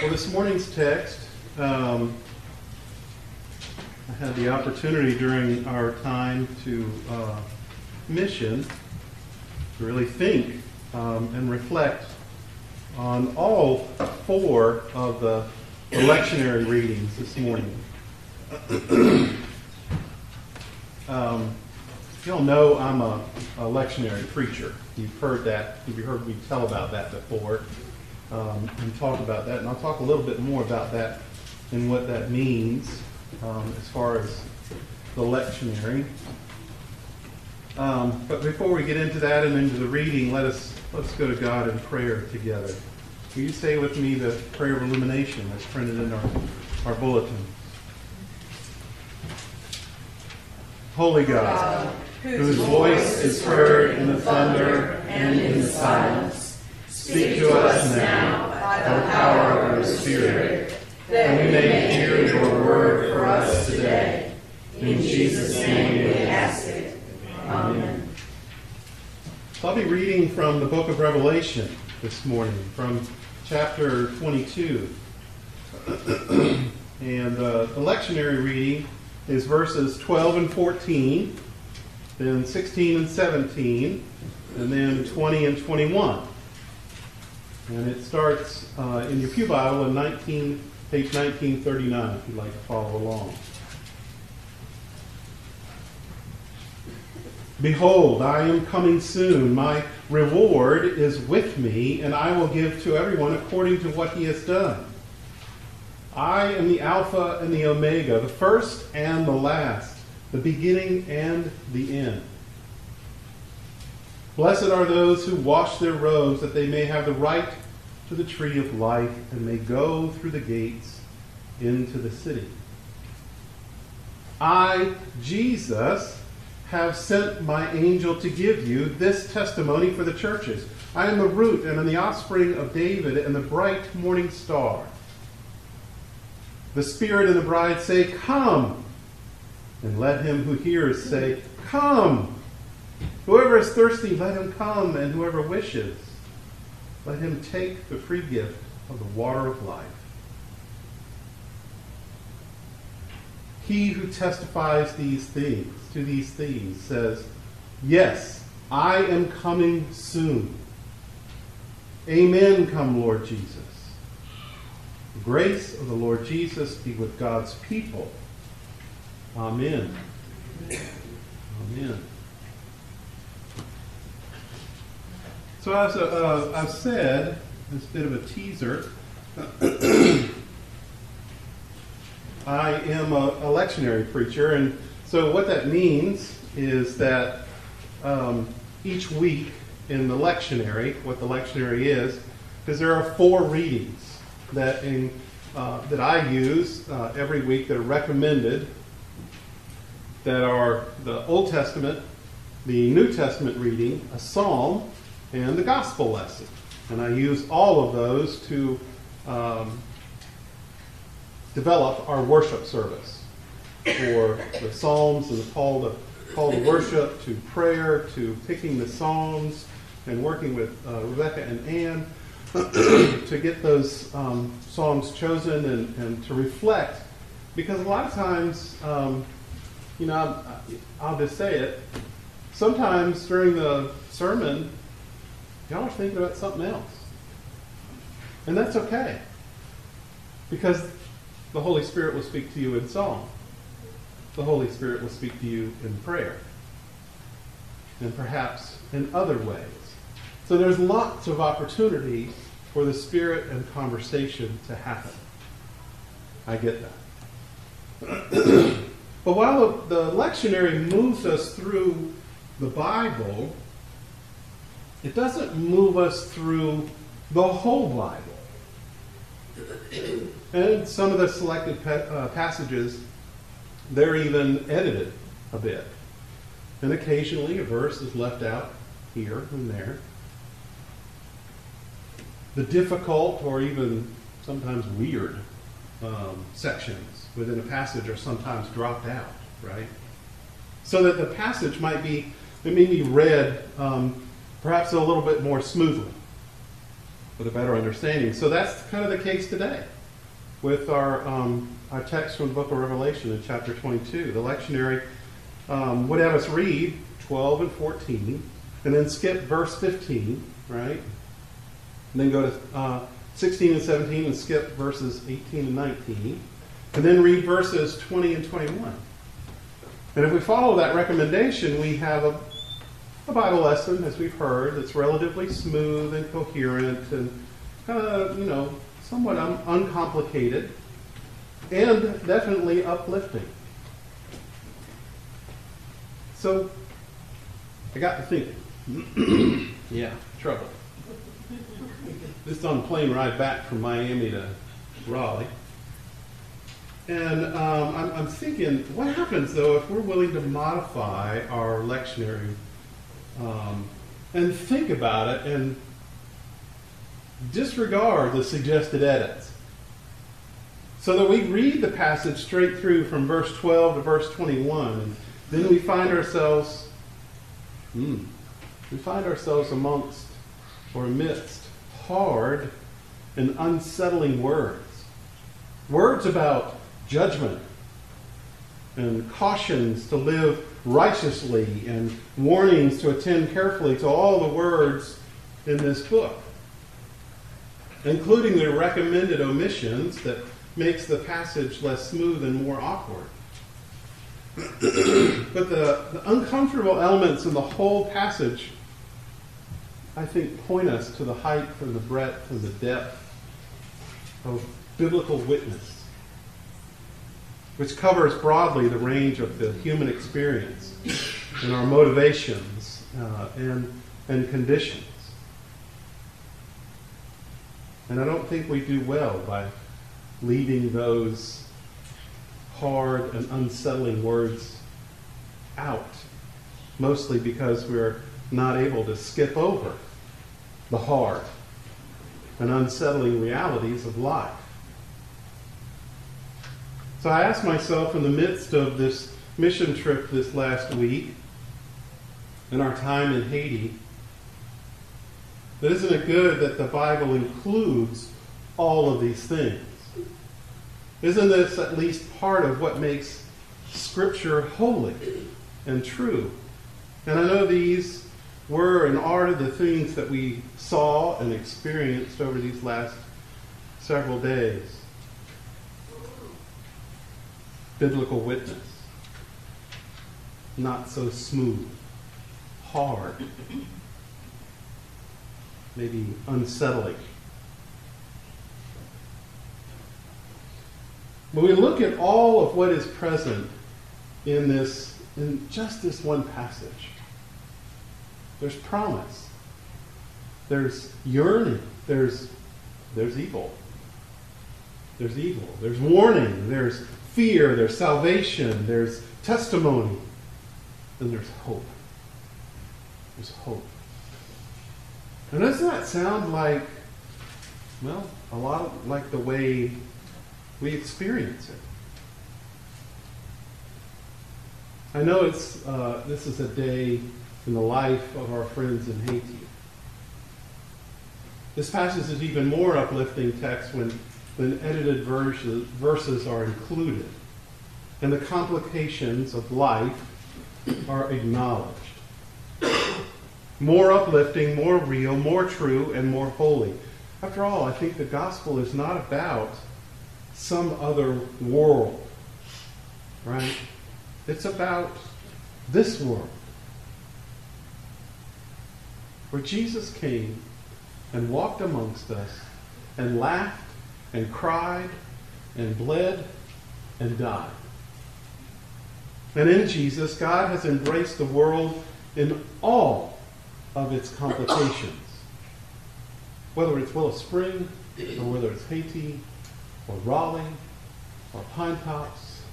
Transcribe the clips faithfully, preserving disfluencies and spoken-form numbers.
Well, this morning's text, um, I had the opportunity during our time to uh, mission to really think um, and reflect on all four of the, the lectionary readings this morning. um, you all know I'm a, a lectionary preacher. You've heard that. You've heard me tell about that before um, and talk about that. And I'll talk a little bit more about that and what that means um, as far as the lectionary. Um, but before we get into that and into the reading, let us let's go to God in prayer together. Will you say with me the prayer of illumination that's printed in our, our bulletin? Holy God, whose voice is heard in the thunder and in the silence, speak to us now by the power of your Spirit, that we may hear your word for us today. In Jesus' name we ask it. Amen. So I'll be reading from the book of Revelation this morning, from chapter twenty-two. And uh, the lectionary reading is verses twelve and fourteen, then sixteen and seventeen, and then twenty and twenty-one. And it starts uh, in your Pew Bible in nineteen, page nineteen thirty-nine, if you'd like to follow along. Behold, I am coming soon. My reward is with me, and I will give to everyone according to what he has done. I am the Alpha and the Omega, the first and the last, the beginning and the end. Blessed are those who wash their robes, that they may have the right to the tree of life and may go through the gates into the city. I, Jesus, have sent my angel to give you this testimony for the churches. I am the root and am the offspring of David and the bright morning star. The Spirit and the bride say, "Come." And let him who hears say, "Come." Whoever is thirsty, let him come, and whoever wishes, let him take the free gift of the water of life. He who testifies these things, to these things, says, "Yes, I am coming soon." Amen, come Lord Jesus. The grace of the Lord Jesus be with God's people. Amen. Amen. So as uh, I've said, this bit of a teaser, I am a, a lectionary preacher, and so what that means is that um, each week in the lectionary, what the lectionary is, because there are four readings that in, uh, that I use uh, every week that are recommended, that are the Old Testament, the New Testament reading, a psalm, and the gospel lesson. And I use all of those to um, develop our worship service, for the psalms and the call to, call to worship, to prayer, to picking the psalms, and working with uh, Rebecca and Ann to get those um, songs chosen and, and to reflect. Because a lot of times, um, you know, I'll, I'll just say it, sometimes during the sermon, y'all are thinking about something else. And that's okay. Because the Holy Spirit will speak to you in song. The Holy Spirit will speak to you in prayer. And perhaps in other ways. So there's lots of opportunity for the Spirit and conversation to happen. I get that. But while the lectionary moves us through the Bible, it doesn't move us through the whole Bible. And some of the selected pa- uh, passages, they're even edited a bit. And occasionally a verse is left out here and there. The difficult or even sometimes weird um, sections within a passage are sometimes dropped out, right? So that the passage might be, it may be read um, perhaps a little bit more smoothly. with a better understanding. So that's kind of the case today with our, um, our text from the book of Revelation in chapter twenty-two. The lectionary um, would have us read twelve and fourteen, and then skip verse fifteen, right? And then go to uh, sixteen and seventeen and skip verses eighteen and nineteen. And then read verses twenty and twenty-one. And if we follow that recommendation, we have a, a Bible lesson, as we've heard, that's relatively smooth and coherent and kind of, you know, somewhat un- uncomplicated and definitely uplifting. So, I got to thinking. Yeah, trouble. Just on the plane ride back from Miami to Raleigh. And um, I'm, I'm thinking, what happens, though, if we're willing to modify our lectionary um, and think about it and disregard the suggested edits? So that we read the passage straight through from verse twelve to verse twenty-one, and then we find ourselves, hmm, we find ourselves amongst or amidst hard and unsettling words. Words about judgment and cautions to live righteously and warnings to attend carefully to all the words in this book, including the recommended omissions that makes the passage less smooth and more awkward. But the, the uncomfortable elements in the whole passage, I think, point us to the height and the breadth and the depth of biblical witness, which covers broadly the range of the human experience and our motivations uh, and, and conditions. And I don't think we do well by leaving those hard and unsettling words out, mostly because we're not able to skip over the hard and unsettling realities of life. So I asked myself in the midst of this mission trip this last week, in our time in Haiti, that isn't it good that the Bible includes all of these things? Isn't this at least part of what makes Scripture holy and true? And I know these were and are the things that we saw and experienced over these last several days. Biblical witness. Not so smooth. Hard. Maybe unsettling. When we look at all of what is present in this, in just this one passage, there's promise. There's yearning. There's, there's evil. There's evil. There's warning. There's fear. There's salvation. There's testimony. And there's hope. There's hope. And doesn't that sound like, well, a lot like the way we experience it? I know it's uh, this is a day in the life of our friends in Haiti. This passage is even more uplifting text when, when edited verses, verses are included and the complications of life are acknowledged. More uplifting, more real, more true, and more holy. After all, I think the gospel is not about some other world, right? It's about this world, where Jesus came and walked amongst us and laughed and cried and bled and died. And in Jesus, God has embraced the world in all of its complications. Whether it's Willow Spring, or whether it's Haiti, or Raleigh, or Pine Tops.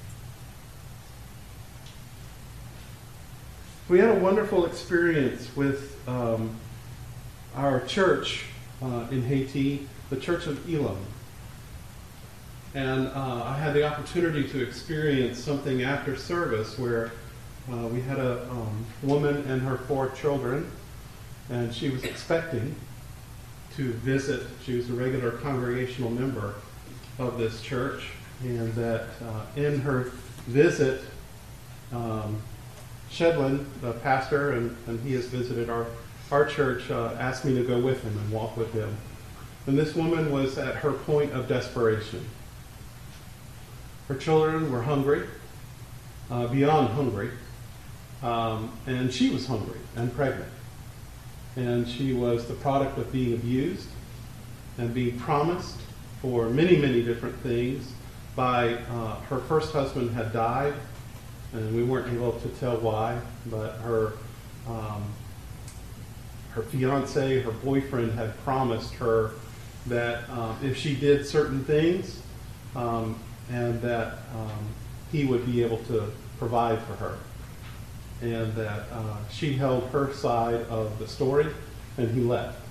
We had a wonderful experience with um, our church uh, in Haiti, the Church of Elam. And uh, I had the opportunity to experience something after service where uh, we had a um, woman and her four children, and she was expecting to visit. She was a regular congregational member of this church, and that uh, in her visit, um, Shedlin, the pastor, and, and he has visited our, our church, uh, asked me to go with him and walk with him. And this woman was at her point of desperation. Her children were hungry, uh, beyond hungry, um, and she was hungry and pregnant. And she was the product of being abused and being promised for many, many different things by uh, her first husband had died, and we weren't able to tell why, but her um, her fiance, her boyfriend, had promised her that uh, if she did certain things, um, and that um, he would be able to provide for her, and that uh, she held her side of the story, and he left.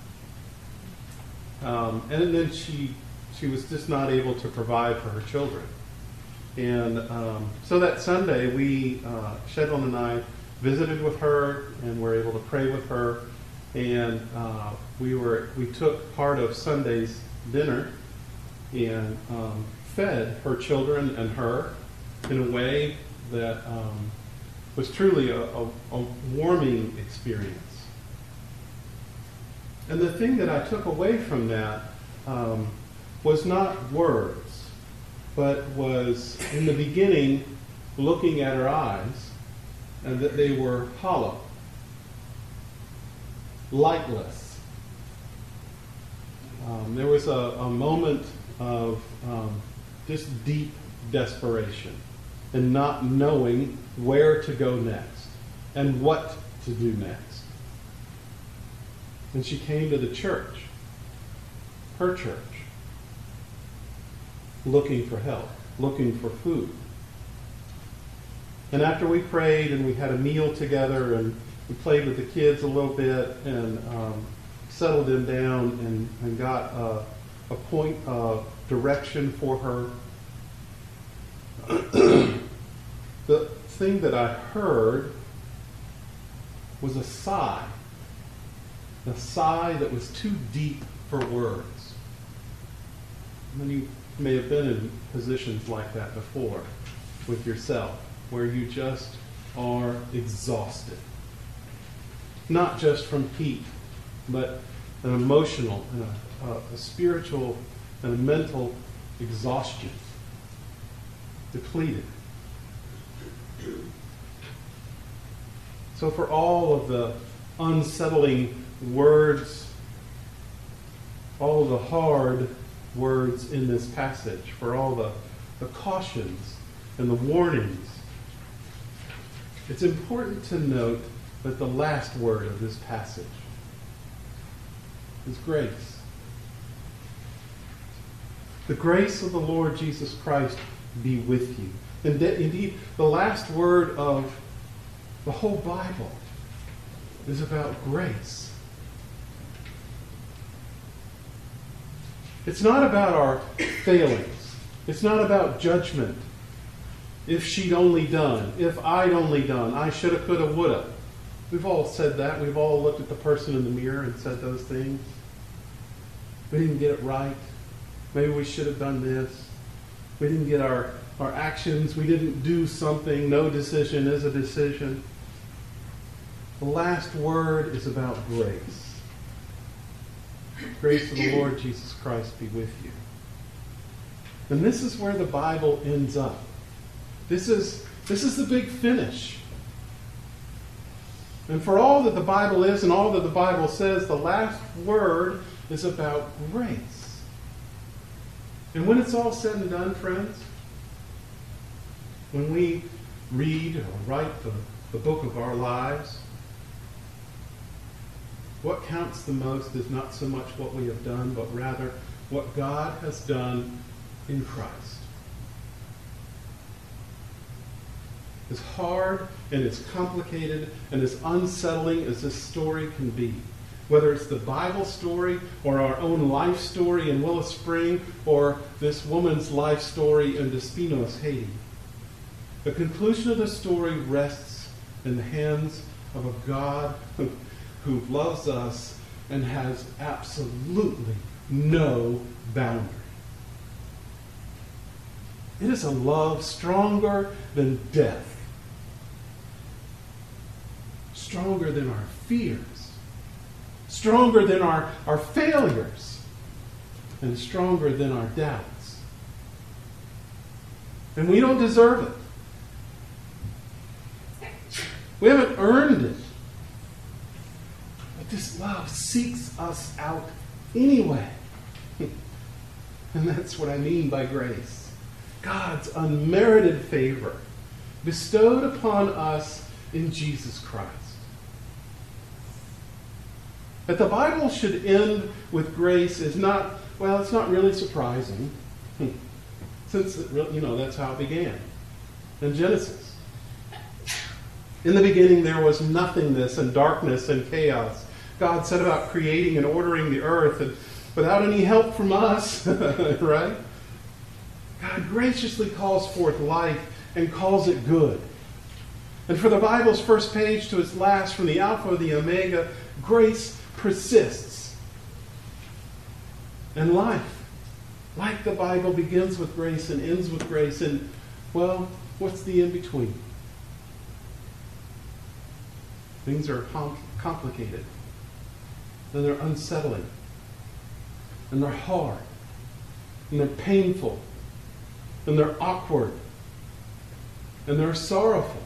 Um, and then she she was just not able to provide for her children. And um, so that Sunday, we, uh, Shedlin and I, visited with her and were able to pray with her. And uh, we were we took part of Sunday's dinner and um, fed her children and her in a way that um, was truly a, a, a warming experience. And the thing that I took away from that um, was not words, but was, in the beginning, looking at her eyes, and that they were hollow, lightless. Um, there was a, a moment of um, just deep desperation and not knowing where to go next and what to do next. And she came to the church, her church, looking for help, looking for food. And after we prayed and we had a meal together and we played with the kids a little bit and um, settled them down and, and got a, a point of direction for her, the thing that I heard was a sigh. A sigh that was too deep for words. And you may have been in positions like that before with yourself, where you just are exhausted. Not just from heat, but an emotional, and a, a, a spiritual, and a mental exhaustion. Depleted. So for all of the unsettling words, all the hard words in this passage, for all the, the cautions and the warnings, it's important to note that the last word of this passage is grace. The grace of the Lord Jesus Christ be with you. And de- indeed, the last word of the whole Bible is about grace. It's not about our failings. It's not about judgment. If she'd only done, if I'd only done, I shoulda, coulda, woulda. We've all said that. We've all looked at the person in the mirror and said those things. We didn't get it right. Maybe we should have done this. We didn't get our, our actions. We didn't do something. No decision is a decision. The last word is about grace. Grace of the Lord Jesus Christ be with you. And this is where the Bible ends up. This is, this is the big finish. And for all that the Bible is and all that the Bible says, the last word is about grace. And when it's all said and done, friends, when we read or write the, the book of our lives, what counts the most is not so much what we have done, but rather what God has done in Christ. As hard and as complicated and as unsettling as this story can be, whether it's the Bible story or our own life story in Willow Spring or this woman's life story in Despinos, Haiti, the conclusion of the story rests in the hands of a God who, who loves us and has absolutely no boundary. It is a love stronger than death, stronger than our fears, stronger than our, our failures, and stronger than our doubts. And we don't deserve it. We haven't earned it. But this love seeks us out anyway. And that's what I mean by grace. God's unmerited favor bestowed upon us in Jesus Christ. That the Bible should end with grace is not, well, it's not really surprising. Since, it, you know, that's how it began. In Genesis. In the beginning there was nothingness and darkness and chaos. God set about creating and ordering the earth and without any help from us, right? God graciously calls forth life and calls it good. And for the Bible's first page to its last, from the Alpha to the Omega, grace persists. And life, like the Bible, begins with grace and ends with grace. And, well, what's the in-between? Things are com- complicated. And they're unsettling. And they're hard. And they're painful. And they're awkward. And they're sorrowful.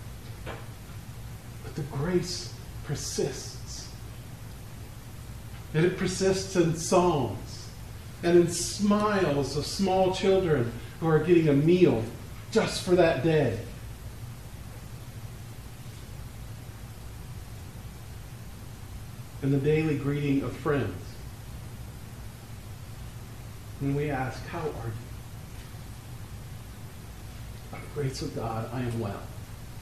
But the grace persists. And it persists in songs and in smiles of small children who are getting a meal just for that day. And the daily greeting of friends. When we ask, how are you? By the grace of God, I am well.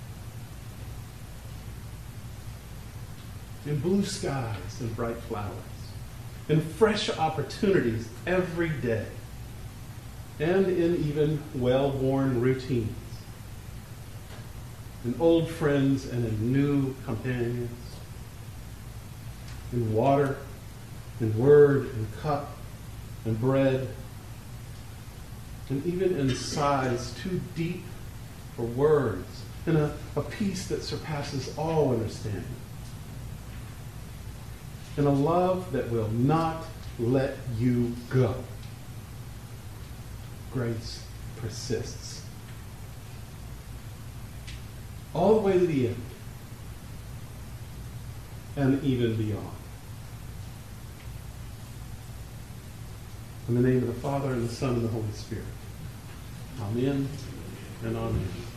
In blue skies and bright flowers. In fresh opportunities every day. And in even well-worn routines. In old friends and in new companions. In water, in word, in cup, and bread, and even in sighs too deep for words, in a, a peace that surpasses all understanding, in a love that will not let you go. Grace persists. All the way to the end, and even beyond. In the name of the Father, and the Son, and the Holy Spirit. Amen and amen.